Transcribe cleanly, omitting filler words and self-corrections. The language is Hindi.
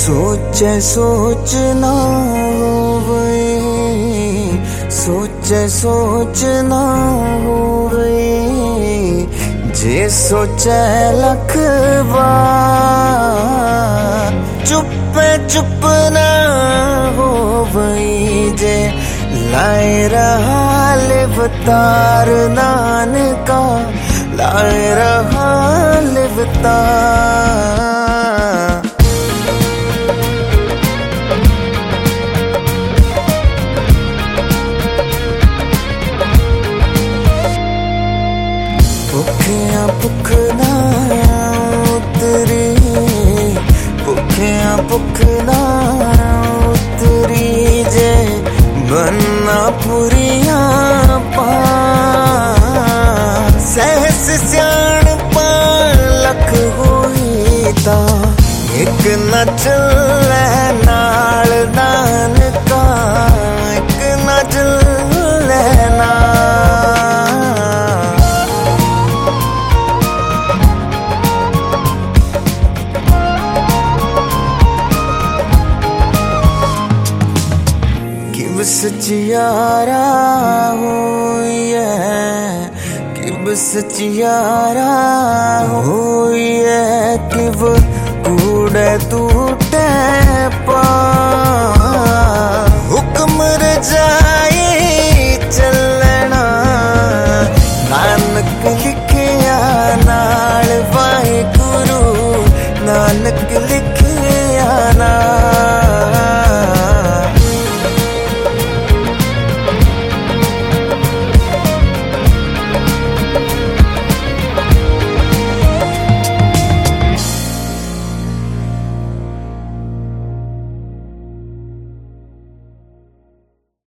सोचे सोचना होवे, सोचे सोचना होवे, जे सोचे लख बार। चुपे चुप ना होवे, जे लाए रहा लिवतार नानका, लाए रहा लिवतार। भुखिया भुख ना उतरी, भुखिया भुख ना उतरी, जे बनना पुरिया पा। सहस स्याण पा लख होई ता, एक न चले नाल नानका, एक न चले सचियारा होइए, किब सचियारा होइए, किब कूड़े टूटे पा। हुक्म रजाई चलना, नानक लिखिया नाल वाहिगुरु, नानक